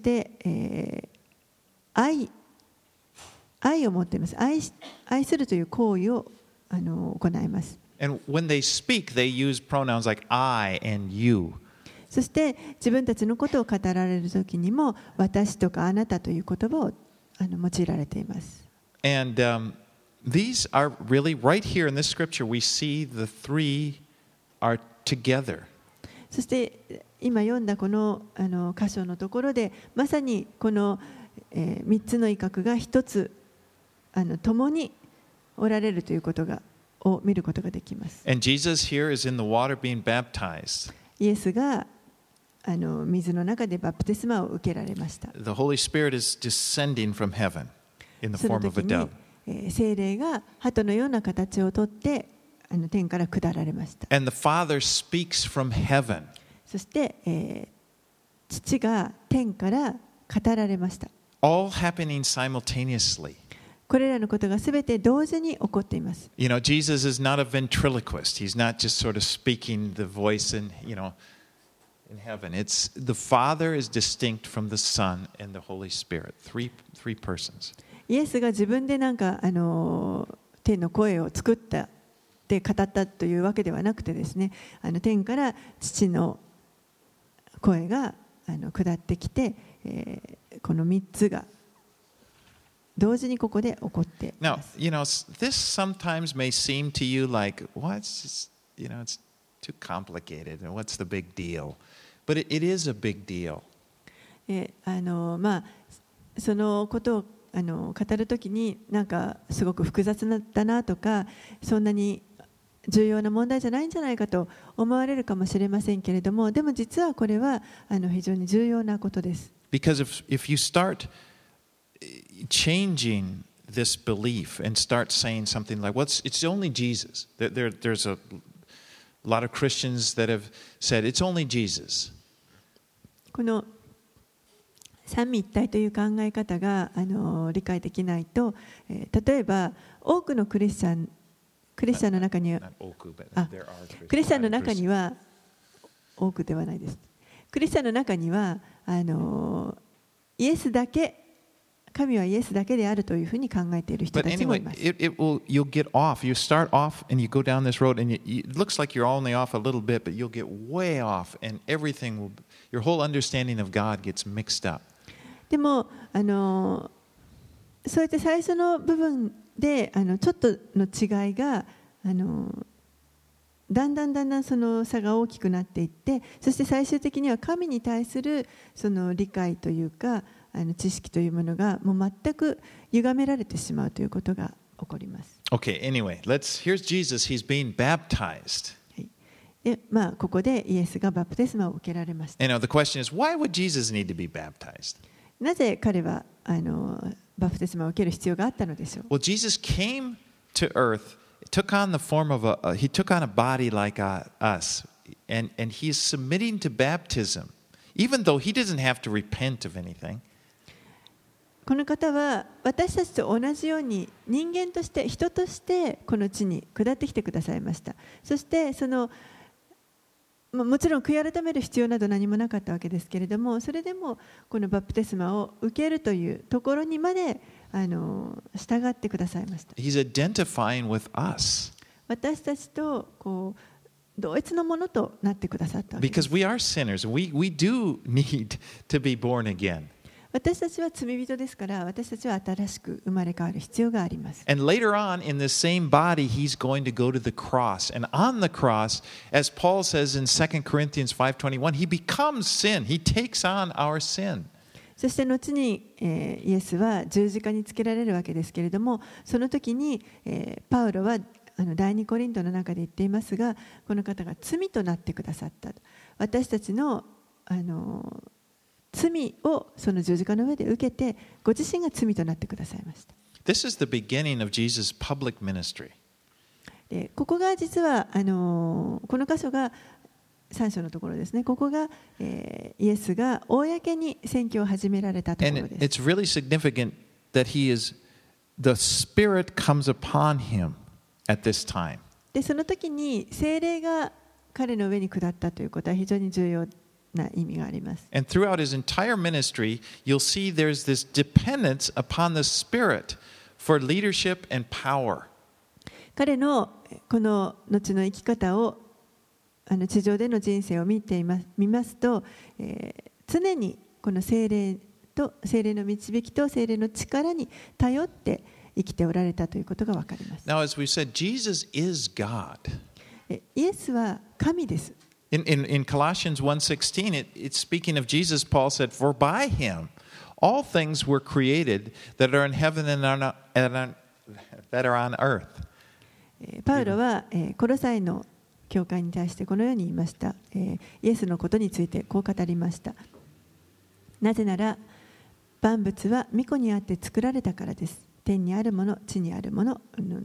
愛を持っています。愛するという行為を行います。 And when they speak, they use pronouns like I and you. そして自分たちのことを語られるときにも、私とかあなたという言葉を用いられています。 And these are really right here in this scripture. We see the three are together. そして今読んだこの箇所のところで、まさにこの3つの威嚇が一つ共におられるということを見ることができます。 And Jesus here is in the water being baptized. イエスが水の中でバプテスマを受けられました。 The Holy Spirit is descending from heaven in the その form of a 時 dove. に聖霊が鳩のような形をとって天から下られました。 And the Father speaks from heaven. そして、父が天から語られました。 All happening simultaneously. これらのことがすべて同時に起こっています。 You know, Jesus is not a ventriloquist. He's not just sort of speaking the voice in heaven. It's the Father is distinct from the Son and the Holy Spirit. Three persons. イエスが自分でなんか天の声を作ったって語ったというわけではなくてですね、天から父の声が下ってきて、この3つが同時にここで起こっていま Now, す。 this sometimes may seem to you like, well, it's too complicated, and what's the big deal? But it is a big deal. そのことを語るときになんかすごく複雑だなとか、そんなに重要な問題じゃないんじゃないかと思われるかもしれませんけれども、でも実はこれは非常に重要なことです。 Because if you start changing this belief and start saying something like, it's only Jesus. There's a lot of Christians that have said, it's only Jesus. この三位一体という考え方が理解できないと、例えば多くのクリスチャンの中には、クリスチャンの中には多くではないです。クリスチャンの中にはイエスだけ、神はイエスだけであるというふうに考えている人 But たちもい anyway, ます。 you'll get off. You start off and you go down this road, and it looks like you're only off a little bit, but you'll get way off, and your whole understanding of God gets mixed up. でもそうやって最初の部分でちょっとの違いがだんだんその差が大きくなっていって、そして最終的には神に対するその理解というか知識というものがもう全く歪められてしまうということが起こります。 Okay, anyway, here's Jesus. He's being baptized. でここでイエスがバプテスマを受けられました。 And now the question is, why would Jesus need to be baptized? なぜ彼はバプテスマを受ける必要があったのでしょう。 Well, Jesus came to earth, took on the form of he took on a body like us, and he's submitting to baptism, even though he doesn't have to repent of anything. この方は私たちと同じように人間として人としてこの地に下ってきてくださいました。そしてもちろん悔い改める必要など何もなかったわけですけれども、それでもこのバプテスマを受けるというところにまで従ってくださいました。 He's identifying with us. 私たちと同一のものとなってくださったわけです。 Because we are sinners. We do need to be born again. 私たちは罪人ですから、私たちは新しく生まれ変わる必要があります。 And later on in the same body, he's going to go to the cross. And on the cross, as Paul says in 2 Corinthians 5:21, he becomes sin. He takes on our sin. そして後に、イエスは十字架につけられるわけですけれども、その時に、パウロは第二コリントの中で言っていますが、この方が罪となってくださった。私たちの、罪をその十字架の上で受けて、ご自身が罪となってくださいました。 This is the beginning of Jesus' public ministry. でここが実はこの箇所が3章のところですね。ここが、イエスが公に宣教を始められたとこ And ろです。 it's really significant that the Spirit comes upon him at this time. でその時に聖霊が彼の上に下ったということは非常に重要な意味があります。 And throughout his entire ministry, you'll see there's this dependence upon the Spirit for leadership and power. 彼のこの後の生き方を地上での人生を見ますと、常にこの聖霊の導きと聖霊の力に頼って生きておられたということが分かります。 Now, as we said, Jesus is God. イエスは神です。 In Colossians 1:16, it's speaking of Jesus, Paul said, "For by him all things were created that are in heaven and that are on earth." パウロはコロサイの教会に対してこのように言いました。イエスのことについてこう語りました。なぜなら万物は御子にあって作られたからです。天にあるもの、地にあるもの。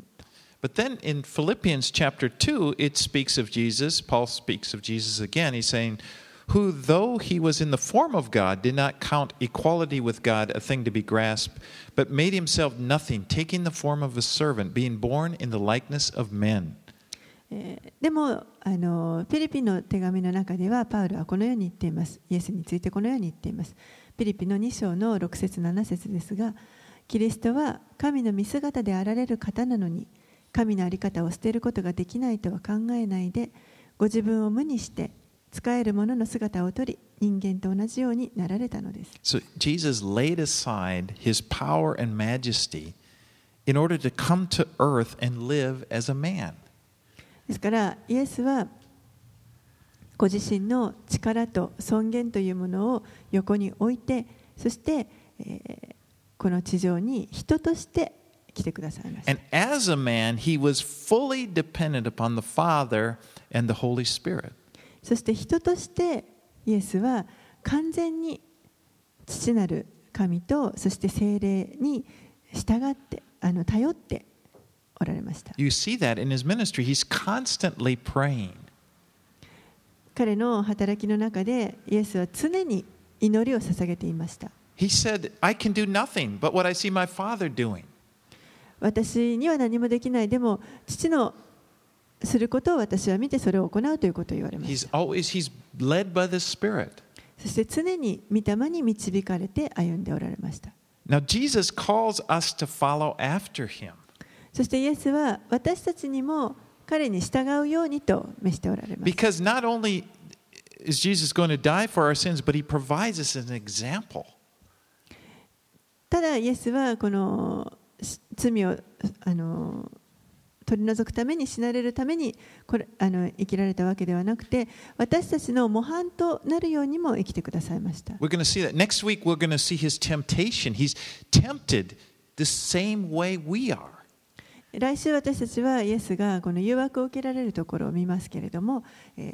But then in Philippians chapter 2, it speaks of Jesus. Paul speaks of Jesus again. He's saying, "Who, though he was in the form of God, did not count equality with God a thing to be grasped, but made himself nothing, taking the form of a servant, being born in the likeness of men." でもフィリピンの手紙の中ではパウロはこのように言っています。イエスについてこのように言っています。フィリピの2章の6節7節ですが、キリストは神の見姿であられる方なのに、神の在り方を捨てることができないとは考えないで、ご自分を無にして仕える者の姿をとり、人間と同じようになられたのです。 So Jesus laid aside his power and majesty in order to come to earth and live as a man. ですからイエスはご自身の力と尊厳というものを横に置いて、そして、この地上に人として来てくださいました。 And as a man, he was fully dependent upon the Father and the Holy Spirit. そして人としてイエスは完全に父なる神とそして聖霊に従って頼っておられました。 You see that in his ministry. He's constantly praying. 彼の働きの中でイエスは常に祈りを捧げていました。 He said, "I can do nothing but what I see my Father doing." 私には何もできない。でも父のすることを私は見てそれを行うということを言われました。 He's led by the Spirit. そして常に御霊に導かれて歩んでおられました。 Now Jesus calls us to follow after him. そしてイエスは私たちにも彼に従うようにと召しておられます。 Because not only is Jesus going to die for our sins, but he provides us an example. ただイエスはこの罪を取り除くために死なれるために生きられたわけではなくて、私たちの模範となるようにも生きてくださいました。 We're going to see that. Next week, we're going to see his temptation. He's tempted the same way we are. 来週私たちはイエスがこの誘惑を受けられるところを見ますけれども、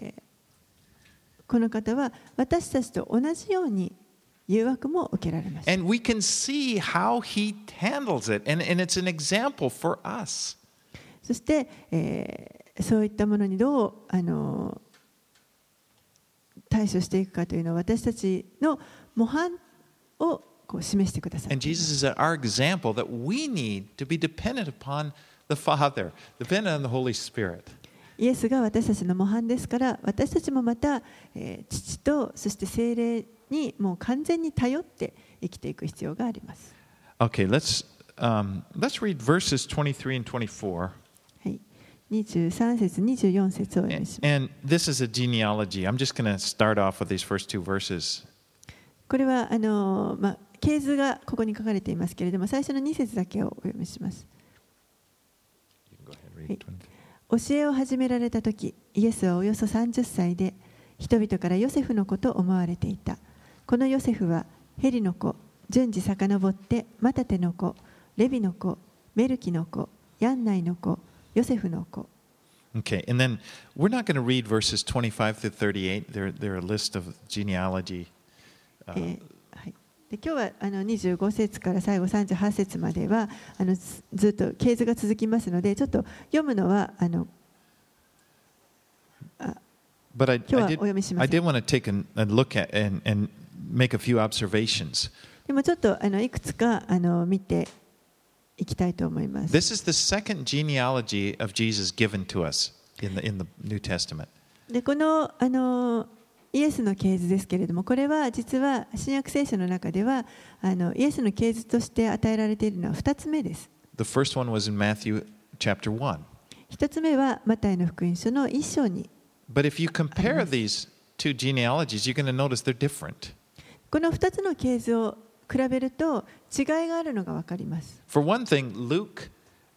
この方は私たちと同じように誘惑も受けられました。 And we can see how he handles it. And it's an example for us. そして、そういったものにどう対処していくかというのを私たちの模範をこう示してください。 And Jesus is our example that we need to be dependent upon the Father, dependent on the Holy Spirit. イエスが私たちの模範ですから、私たちもまた、父とそして聖霊にもう完全に頼って生きていく必要があります。 Okay, let's read verses 23 and 24. はい、23節、24節をお読みします。 And this is a genealogy. I'm just going to start off with these first two verses. これは系図がここに書かれていますけれども、最初の2節だけをお読みします。教えを始められたとき、イエスはおよそ30歳で、人々からヨセフの子と思われていた。このヨセフはヘリの子、順次遡ってマタテの子、レビの子、メルキの子、ヤンナイの子、ヨセフの子。 Okay, and then we're not going to read verses 25 through 38. They're a list of genealogy. はい、で今日は25節から最後38節まではずっと系図が続きますので、ちょっと読むのは But I 今日はお読みしま I せん。 did want to take a look at and make a few observations. でもちょっといくつか見ていきたいと思います。 This is the second genealogy of Jesus given to us in the New Testament. でこのイエスの系図ですけれども、これは実は新約聖書の中ではイエスの系図として与えられているのは2つ目です。 The first one was in Matthew chapter 1. 1つ目はマタイの福音書の1章に。 But if you compare these two genealogies, you're going to notice they're different. この2つの系図を比べると違いがあるのが分かります。 For one thing, Luke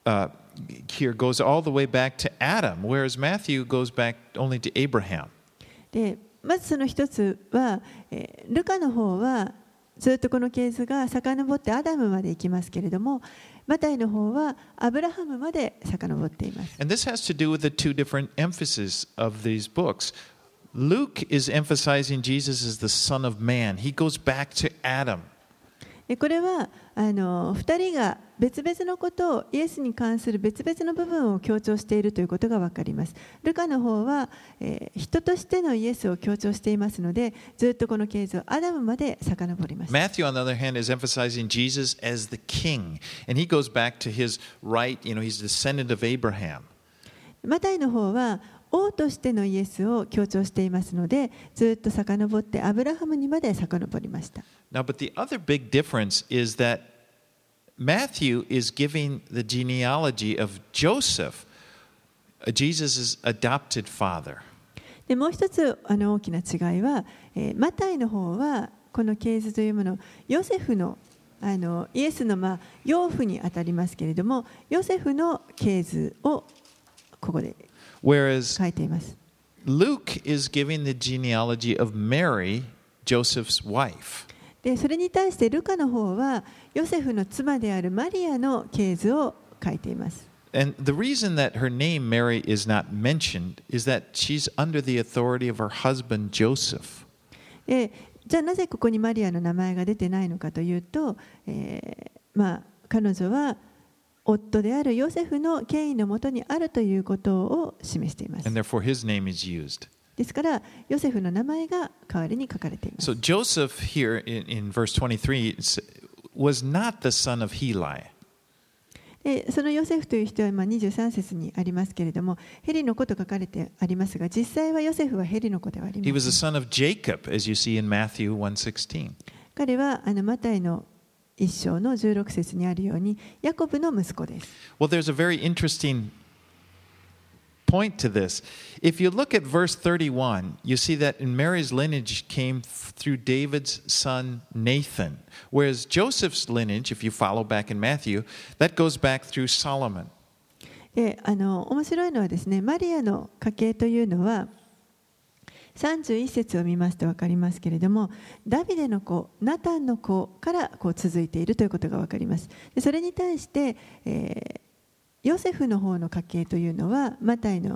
here goes all the way back to Adam, whereas Matthew goes back only to Abraham. でまずその一つは、ルカの方はずっとこの系図が遡ってアダムまで行きますけれども、マタイの方はアブラハムまで遡っています。 And this has to do with the two different emphases of these books. Luke is emphasizing Jesus as the Son of Man. He goes back to Adam. これは2人が別々のことをイエスに関する別々の部分を強調しているということが分かります。ルカの方は、人としてのイエスを強調していますので、ずっとこの系図をアダムまで遡りました。 Matthew, on the other hand, is emphasizing Jesus as the king. And he goes back to his right, he's a descendant of Abraham. マタイの方は王としてのイエスを強調していますので、ずっと遡ってアブラハムにまで遡りました。 Now, but the other big difference is that Matthew is giving the genealogy of Joseph, Jesus' adopted father. でもう一つ大きな違いは、マタイの方はこの系図というものをヨセフのイエスの養父にあたりますけれども、ヨセフの系図をここで Whereas 書いています。 Luke is giving the genealogy of Mary, Joseph's wife. でそれに対してルカの方はヨセフの妻であるマリアの系図を書いています。 And the reason that her name Mary is not mentioned is that she's under the authority of her husband Joseph. でじゃあなぜここにマリアの名前が出てないのかというと、彼女は夫であるヨセフの権威のもとにあるということを示しています。 And therefore his name is used. ですからヨセフの名前が代わりに書かれています。 So Joseph here in verse 23 was not the son of Heli. でそのヨセフという人は23節にありますけれども、ヘリの子と書かれてありますが、実際はヨセフはヘリの子ではありま He せ was ん。 the son of Jacob, as you see in Matthew 1:16. 彼はマタイの一章の16節にあるようにヤコブの息子です。 Well, there's a very interesting point to this. If you look at verse 31, you see that in Mary's lineage came through David's son Nathan, whereas Joseph's lineage, if you follow back in Matthew, that goes back through Solomon. で面白いのはですね、マリアの家系というのは31節を見ますと分かりますけれども、ダビデの子、ナタンの子から続いているということが分かります。でそれに対して、ヨセフの方の家系というのはマタイの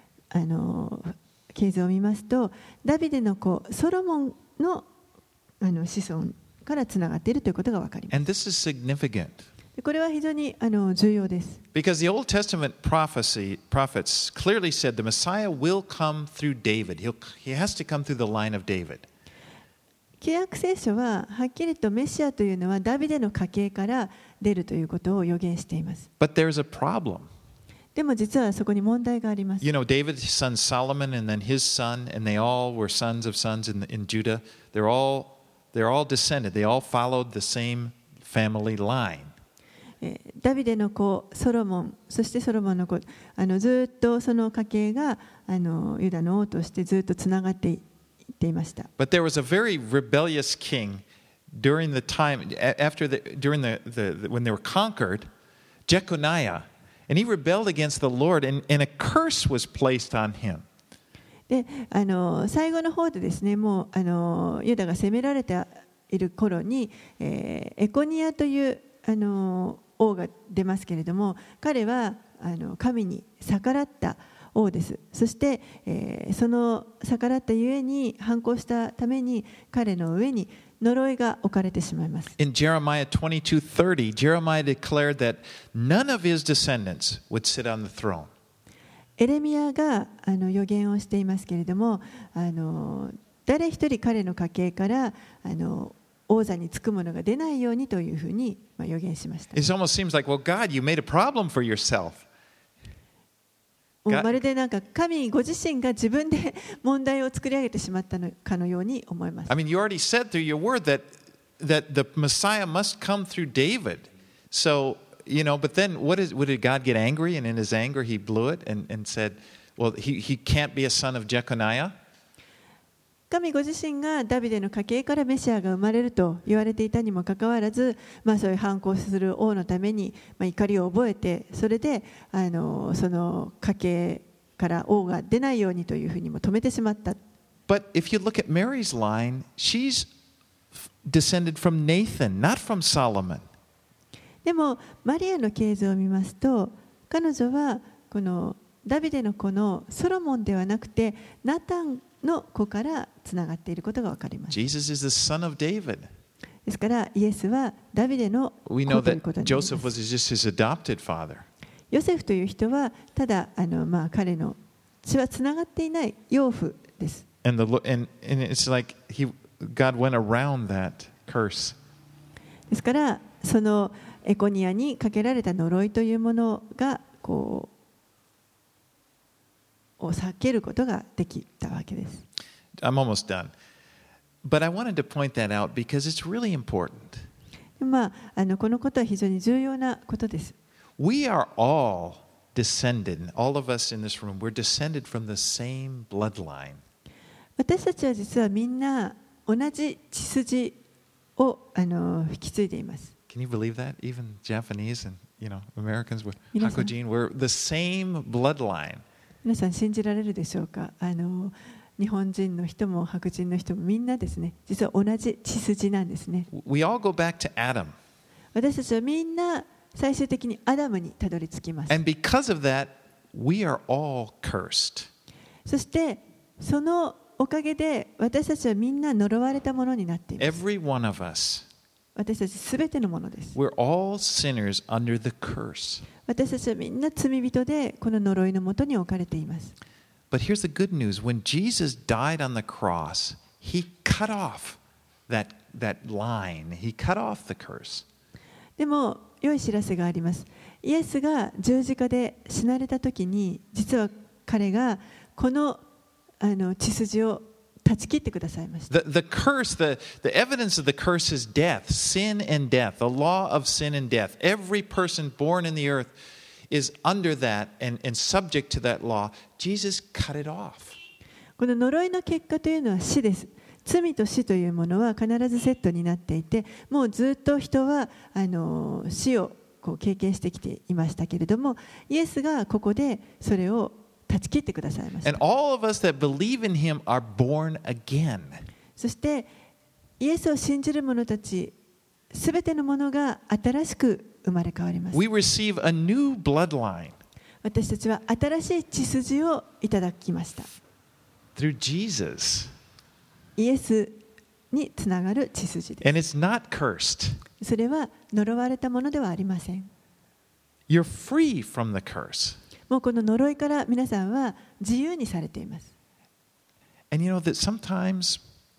系図を見ますと、ダビデの子ソロモンの子孫からつながっているということが分かります。 And this is significant これは非常に重要です。 because the Old Testament prophets clearly said the Messiah will come through David. He has to come through the line of David. 契約聖書ははっきりとメシアというのはダビデの家系から出るということを予言しています。 But there's a problem. でも実はそこに問題があります。 You know, David's son Solomon and then his son, and they all were sons of sons in Judah. They're all descended. They all followed the same family line. ダビデの子ソロモン、そしてソロモンの子、ずっとその家系がユダの王としてずっとつながっていっていました。 But there was a very rebellious king during the time when they were conquered, Jeconiah, and he rebelled against the Lord, and a curse was placed on him. で最後の方でですね、もうユダが攻められている頃に、エコニアという王が出ますけれども、彼は神に逆らった王です。そして、その逆らったゆえに反抗したために彼の上に呪いが置かれてしまいます。 In Jeremiah 22:30, Jeremiah declared that none of his descendants would sit on the throne. エレミヤが予言をしていますけれども、誰一人彼の家系から王座につくものが出ないようにというふうに予言しました。 It almost seems like, well, God, you made a problem for yourself. まるでなんか神ご自身が自分で問題を作り上げてしまったのかのように思います。 I mean, you already said through your word that the Messiah must come through David. So, but then did God get angry? And in his anger, he blew it and said, well, he can't be a son of Jeconiah? 神ご自身がダビデの家系からメシアが生まれると言われていたにもかかわらず、そういう反抗する王のために怒りを覚えて、それでその家系から王が出ないようにというふうにも止めてしまった。 But if you look at Mary's line, she's descended from Nathan, not from Solomon. でもマリアの系図を見ますと、彼女はこのダビデの子のソロモンではなくてナタンの子からつながっていることが分かります。 Jesus is the son of David. ですからイエスはダビデの子 We と know いうこと that になります。 Joseph was just his adopted father. ヨセフという人はただ彼の血はつながっていない養父です。 And it's like God went around that curse. ですからそのエコニアにかけられた呪いというものがを避けることができたわけです。 I'm almost done. But I wanted to point that out because it's really important. このことは非常に重要なことです。 We are all descended, all of us in this room, we're descended from the same bloodline. 私たちは実はみんな同じ血筋を引き継いでいます。 Can you believe that? Even Japanese and Americans, 皆さん。 Hakujin, we're the same bloodline. 皆さん信じられるでしょうか。日本人の人も白人の人もみんなですね、実は同じ血筋なんですね。 We all go back to Adam. 私たちはみんな最終的にアダムにたどり着きます。 And because of that, we are all cursed. そしてそのおかげで私たちはみんな呪われたものになっています。 Every one of us. 私たちすべてのものです。 We're all sinners under the curse. 私たちはみんな罪人でこの呪いのもとに置かれています。 But here's the good news. When Jesus died on the cross, he cut off that line. He cut off the curse. でも良い知らせがあります。イエスが十字架で死なれたときに、実は彼がこの血筋を断ち切ってくださいました。 The curse, the evidence of the curse is death, sin and death, the law of sin and death. Every person born in the earth is under that and subject to that law. Jesus cut it off. この呪いの結果というのは死です。罪と死というものは必ずセットになっていて、もうずっと人は死を経験してきていましたけれども、イエスがここでそれを断ち切ってくださいました。 And all of us that believe in him are born again. そしてイエスを信じる者たちすべてのものが新しく生まれ変わります。 We receive a new bloodline 私たちは新しい血筋をいただきました。 through Jesus. イエスにつながる血筋です。 And it's not cursed. それは呪われたものではありません。 You're free from the curse. もうこの呪いから皆さんは自由にされています。 And you know that sometimes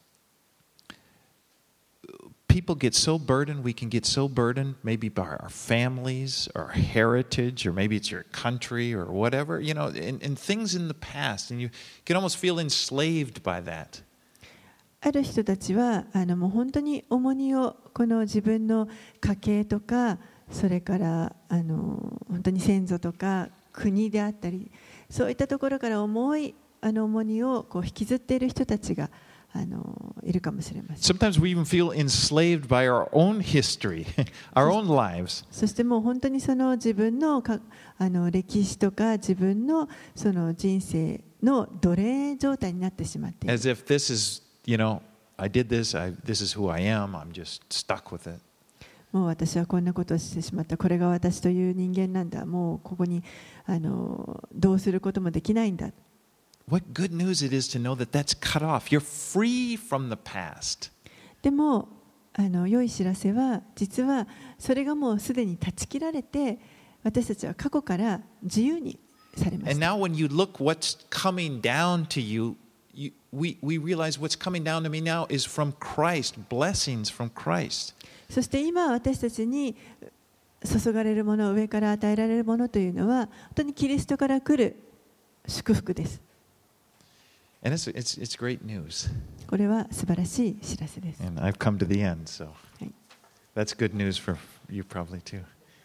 people get so burdened, we can get so burdened, maybe by our families, our heritage, or maybe it's your country or whatever, and things in the past, and you can almost feel enslaved by that. ある人たちはもう本当に重荷をこの自分の家系とか、それから本当に先祖とか国であったり、そういったところから重い重荷を引きずっている人たちがいるかもしれません。 Sometimes we even feel enslaved by our own history, our own lives. そしてもう本当にその自分の歴史とか自分のその人生の奴隷状態になってしまっている。 As if this is, I did this. This is who I am. I'm just stuck with it. もう私はこんなことをしてしまった。これが私という人間なんだ。もうここにどうすることもできないんだ。 What good news it is to know that that's cut off. You're free from the past. でも良い知らせは実はそれがもうすでに断ち切られて、私たちは過去から自由にされま And した。 now when you look what's coming down to you, we realize what's coming down to me now is from Christ, blessings from Christ. そして今私たちに注がれるもの、上から与えられるものというのは本当にキリストから来る祝福です。 And it's great news. これは素晴らしい知らせです。 And I've come to the end, so はい、 that's good news for you probably too.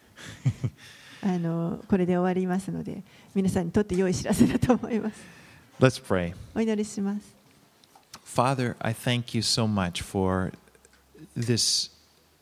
これで終わりますので、皆さんにとって良い知らせだと思います。 Let's pray. お祈りします。 Father, I thank you so much for this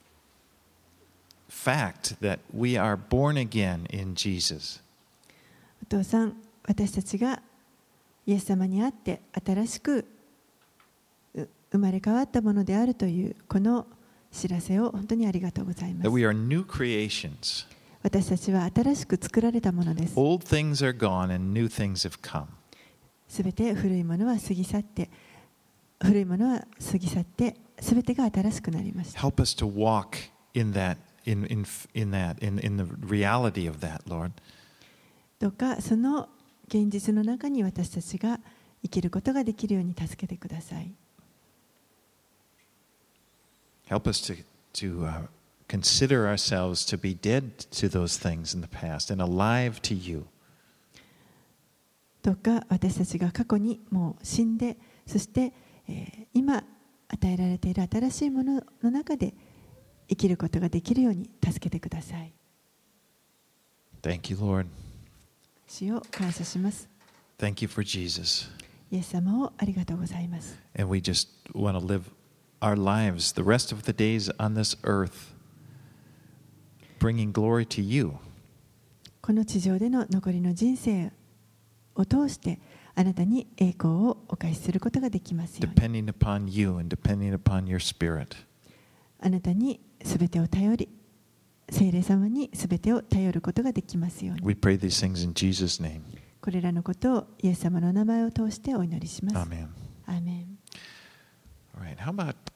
fact that we are born again in Jesus. お父さん、私たちがイエス様にあって新しく生まれ変わったものであるというこの知らせを本当にありがとうございま That す。 we are new creations. 私たちは新しく作られたものです。 Old things are gone and new things have come. すべて古いものは過ぎ去って、古いものは過ぎ去って、すべてが新しくなりました。 Help us to walk in that, in the reality of that, Lord. どうかその現実の中に私たちが生きることができるように助けてください。 Help us to consider ourselves to be dead to those things in the past and alive to you. どうか私たちが過去にもう死んで、そして、今与えられている新しいものの中で生きることができるように助けてください。 Thank you, Lord. 主を感謝します。 Thank you for Jesus. イエス様をありがとうございます。 And we just want to live our lives, the rest of the days on this earth, bringing glory to you. この地上での残りの人生を通してあなたに栄光をお返しすることができますように。 Depending upon you and depending upon your Spirit. あなたにすべてを頼り、聖霊様にすべてを頼ることができますように。 We pray these things in Jesus' name. これらのことをイエス様の名前を通してお祈りします。 Amen. アーメン。 All right. How about